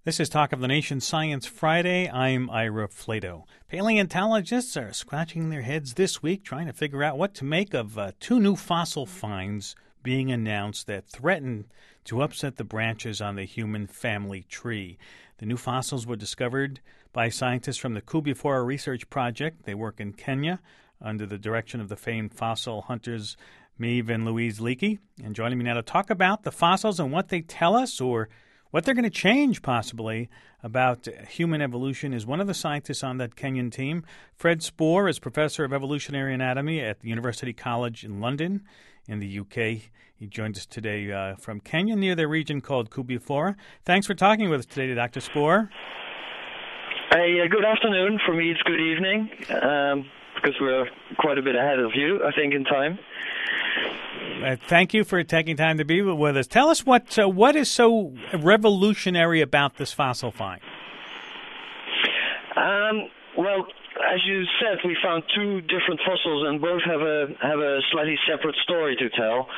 This is Talk of the Nation Science Friday. I'm Ira Flato. Paleontologists are scratching their heads this week trying to figure out what to make of two new fossil finds being announced that threaten to upset the branches on the human family tree. The new fossils were discovered by scientists from the Kubifora Research Project. They work in Kenya under the direction of the famed fossil hunters Maeve and Louise Leakey. And joining me now to talk about the fossils and what they tell us, or what they're going to change, possibly, about human evolution is one of the scientists on that Kenyan team. Fred Spoor is professor of evolutionary anatomy at the University College in London in the UK. He joins us today from Kenya, near the region called Kubifora. Thanks for talking with us today, Dr. Spoor. Good afternoon. For me, it's good evening, because we're quite a bit ahead of you, I think, in time. Thank you for taking time to be with us. Tell us what is so revolutionary about this fossil find. Well, as you said, we found two different fossils, and both have a slightly separate story to tell.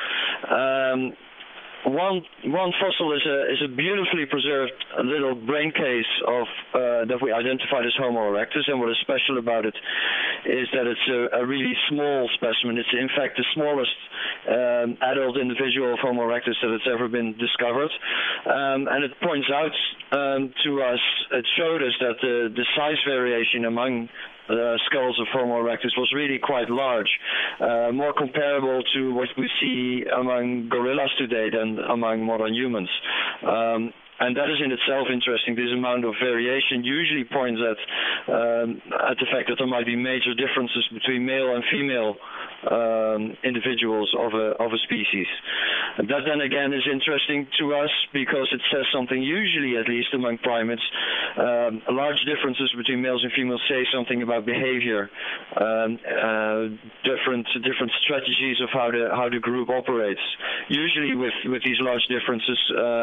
One fossil is a beautifully preserved little brain case of that we identified as Homo erectus, and what is special about it is that it's a really small specimen. It's in fact the smallest adult individual of Homo erectus that has ever been discovered, and it points out to us, it showed us that the size variation among the skulls of Homo erectus was really quite large, more comparable to what we see among gorillas today than among modern humans. And that is in itself interesting. This amount of variation usually points at the fact that there might be major differences between male and female individuals of a species. And that then again is interesting to us because it says something, usually at least among primates, large differences between males and females say something about behavior, different strategies of how the group operates. Usually with these large differences,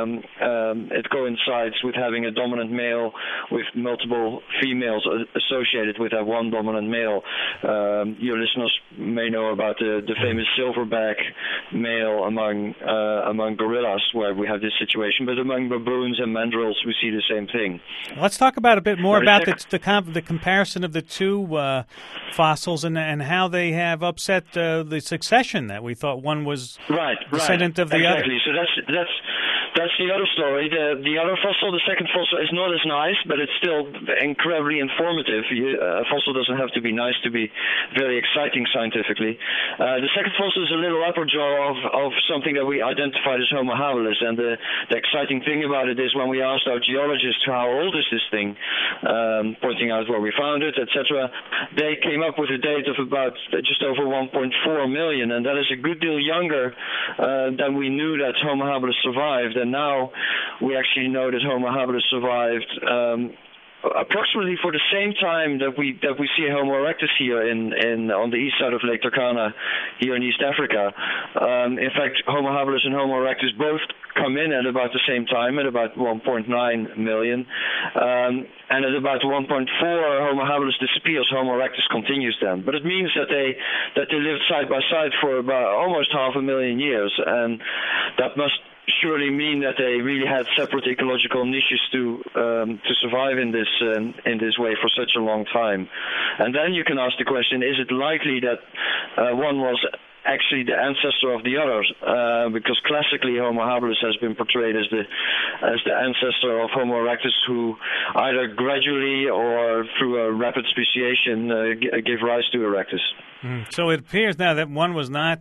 it coincides with having a dominant male with multiple females associated with that one dominant male. Your listeners may know about the famous silverback male among gorillas, where we have this situation, but among baboons and mandrills we see the same thing. Let's talk about a bit more about the comparison of the two fossils and how they have upset the succession that we thought one was descendant of the other. Exactly. So that's the other story. The other fossil, the second fossil, is not as nice, but it's still incredibly informative. A fossil doesn't have to be nice to be very exciting scientifically. The second fossil is a little upper jaw of something that we identified as Homo habilis, and the exciting thing about it is when we asked our geologists how old is this thing, pointing out where we found it, etc., they came up with a date of about just over 1.4 million, and that is a good deal younger than we knew that Homo habilis survived. And now we actually know that Homo habilis survived approximately for the same time that we see Homo erectus here on the east side of Lake Turkana here in East Africa. In fact, Homo habilis and Homo erectus both come in at about the same time, at about 1.9 million. And at about 1.4, Homo habilis disappears, Homo erectus continues then. But it means that they lived side by side for about almost 500,000 years, and that must surely mean that they really had separate ecological niches to survive in this way for such a long time. And then you can ask the question: is it likely that one was actually the ancestor of the others? Because classically, Homo habilis has been portrayed as the ancestor of Homo erectus, who either gradually or through a rapid speciation gave rise to erectus. So it appears now that one was not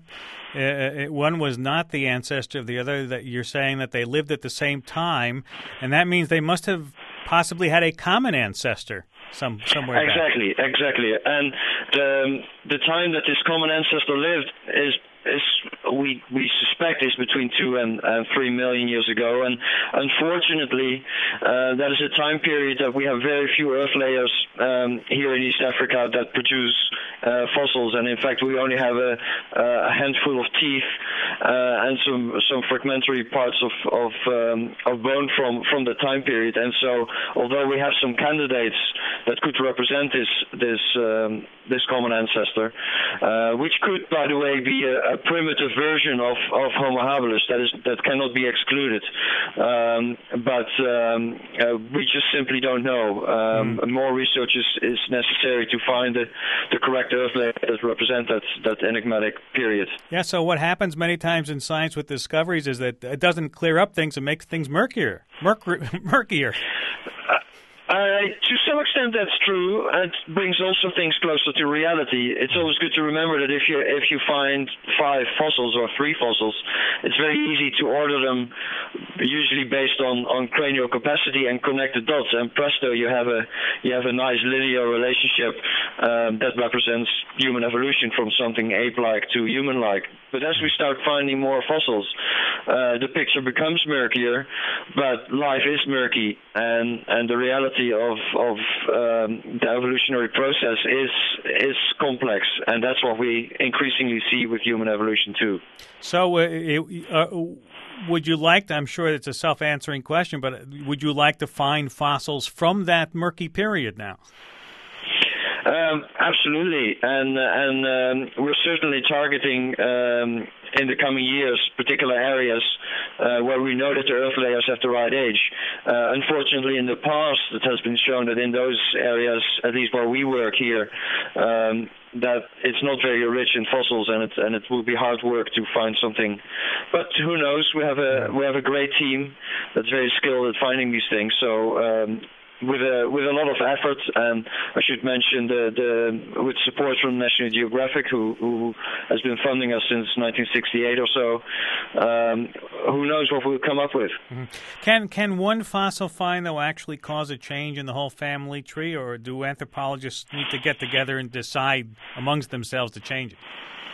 the ancestor of the other, that you're saying that they lived at the same time, and that means they must have possibly had a common ancestor somewhere back. Exactly. And the time that this common ancestor lived is we suspect is between 2 and 3 million years ago, and unfortunately that is a time period that we have very few earth layers here in East Africa that produce fossils, and in fact we only have a handful of teeth and some fragmentary parts of bone from the time period. And so although we have some candidates that could represent this common ancestor, which could, by the way, be a primitive version of Homo habilis that cannot be excluded. But we just simply don't know. More research is necessary to find the correct Earth layer that represent that enigmatic period. Yeah, so what happens many times in science with discoveries is that it doesn't clear up things, it makes things murkier. To some extent, that's true. It brings also things closer to reality. It's always good to remember that if you find 5 fossils or 3 fossils, it's very easy to order them, usually based on cranial capacity, and connect the dots. And presto, you have a nice linear relationship that represents human evolution from something ape-like to human-like. But as we start finding more fossils, the picture becomes murkier. But life is murky, and the reality of the evolutionary process is complex, and that's what we increasingly see with human evolution too. So, would you like to, I'm sure it's a self-answering question, but would you like to find fossils from that murky period now? Absolutely, and we're certainly targeting in the coming years particular areas where we know that the Earth layers have the right age. Unfortunately, in the past, it has been shown that in those areas, at least where we work here, that it's not very rich in fossils, and it will be hard work to find something. But who knows? We have a great team that's very skilled at finding these things. So. With a lot of effort, and I should mention with support from National Geographic, who has been funding us since 1968 or so. Who knows what we'll come up with? Mm-hmm. Can one fossil find, though, actually cause a change in the whole family tree, or do anthropologists need to get together and decide amongst themselves to change it?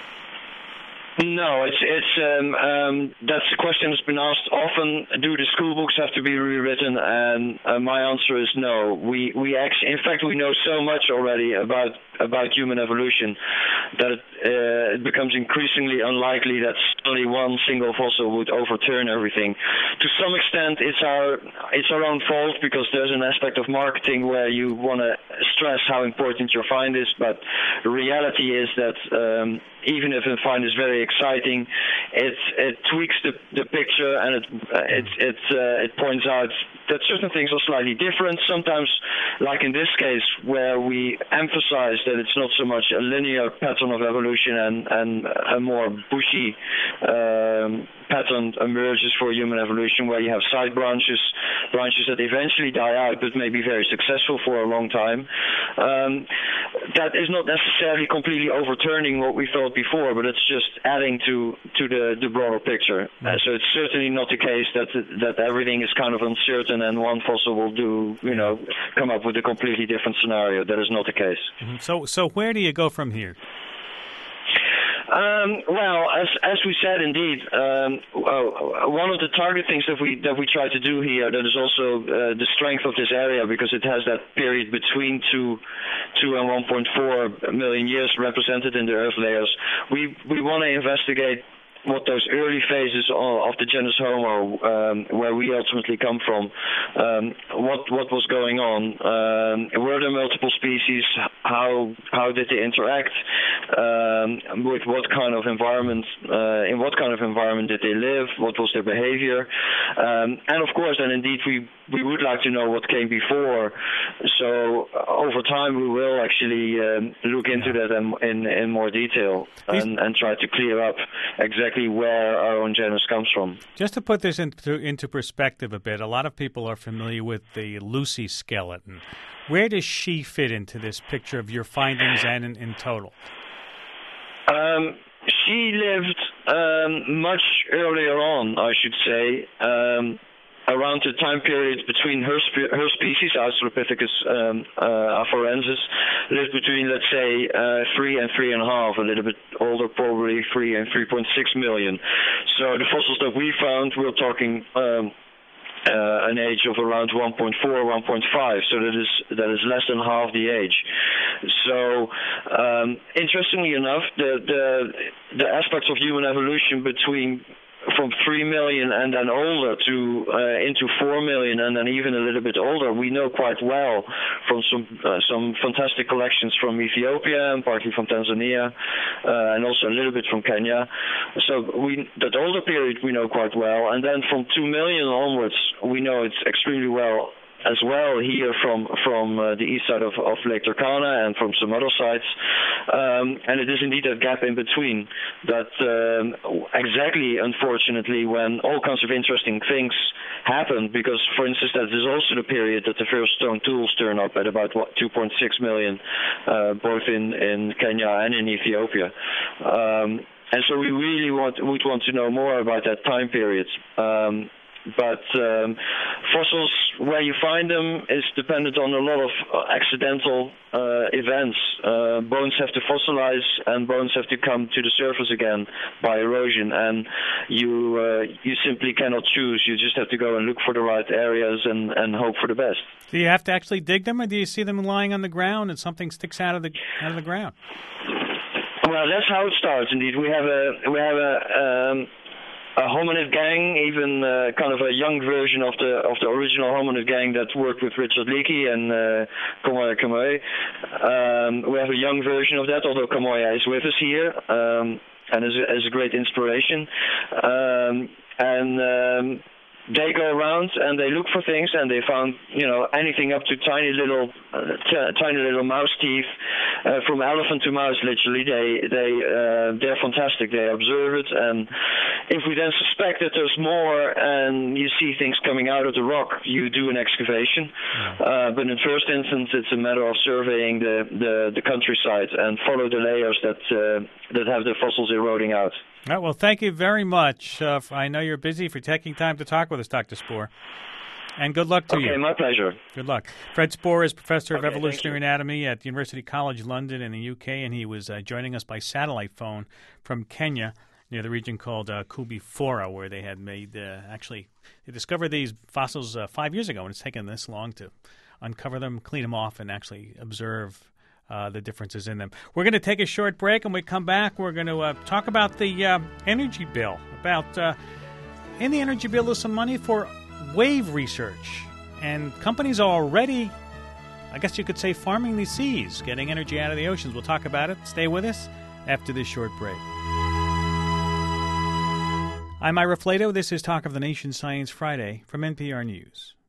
No, that's a question that's been asked often. Do the school books have to be rewritten? And my answer is no. We actually, in fact, we know so much already about human evolution that it becomes increasingly unlikely that only one single fossil would overturn everything. To some extent, it's our own fault, because there's an aspect of marketing where you want to stress how important your find is, but the reality is that even if a find is very exciting, it tweaks the picture, and it points out that certain things are slightly different. Sometimes, like in this case, where we emphasize that it's not so much a linear pattern of evolution and a more bushy pattern emerges for human evolution, where you have side branches that eventually die out but may be very successful for a long time. That is not necessarily completely overturning what we thought before, but it's just adding to the broader picture. So it's certainly not the case that everything is kind of uncertain and one fossil will come up with a completely different scenario. That is not the case. Mm-hmm. So where do you go from here? Well, as we said, indeed, one of the target things that we try to do here, that is also the strength of this area, because it has that period between 2 and 1.4 million years represented in the Earth layers. We want to investigate what those early phases of the genus Homo, where we ultimately come from, what was going on. Were there multiple species? How did they interact? With what kind of environment? In what kind of environment did they live? What was their behavior? And of course, then indeed we would like to know what came before. So over time, we will actually look into that in more detail and try to clear up exactly where our own genus comes from. Just to put this into perspective a bit, a lot of people are familiar with the Lucy skeleton. Where does she fit into this picture of your findings and in total? She lived much earlier on, I should say, around the time period between her species, Australopithecus afarensis, lived between, let's say, 3 and 3.5, a little bit older, probably 3 and 3.6 million. So the fossils that we found, we're talking an age of around 1.4, 1.5, so that is less than half the age. So, interestingly enough, the aspects of human evolution between from 3 million and then older to into 4 million and then even a little bit older, we know quite well from some fantastic collections from Ethiopia and partly from Tanzania, and also a little bit from Kenya. So that older period we know quite well, and then from 2 million onwards, we know it's extremely well as well here from the east side of Lake Turkana and from some other sites. And it is indeed a gap in between that exactly, unfortunately, when all kinds of interesting things happen, because, for instance, that is also the period that the first stone tools turn up at about 2.6 million, both in Kenya and in Ethiopia. And so we really would want to know more about that time period. But fossils, where you find them, is dependent on a lot of accidental events. Bones have to fossilize, and bones have to come to the surface again by erosion. And you simply cannot choose. You just have to go and look for the right areas and hope for the best. Do you have to actually dig them, or do you see them lying on the ground and something sticks out of the ground? Well, that's how it starts. Indeed, we have a hominid gang, even kind of a young version of the original hominid gang that worked with Richard Leakey and Kamoya Kamei. We have a young version of that, although Kamoya is with us here and is a great inspiration. They go around and they look for things, and they found, anything up to tiny little mouse teeth, from elephant to mouse. Literally, they're fantastic. They observe it, and if we then suspect that there's more, and you see things coming out of the rock, you do an excavation. But in the first instance, it's a matter of surveying the countryside and follow the layers that have the fossils eroding out. All right, well, thank you very much. I know you're busy, for taking time to talk with us, Dr. Spoor. And good luck to you. Okay, my pleasure. Good luck. Fred Spoor is Professor of Evolutionary Anatomy at University College London in the UK, and he was joining us by satellite phone from Kenya, near the region called Kubifora, where they had made, they discovered these fossils 5 years ago, and it's taken this long to uncover them, clean them off, and actually observe the differences in them. We're going to take a short break, and when we come back, we're going to talk about the energy bill. In the energy bill is some money for wave research, and companies are already, I guess you could say, farming the seas, getting energy out of the oceans. We'll talk about it. Stay with us after this short break. I'm Ira Flato. This is Talk of the Nation Science Friday from NPR News.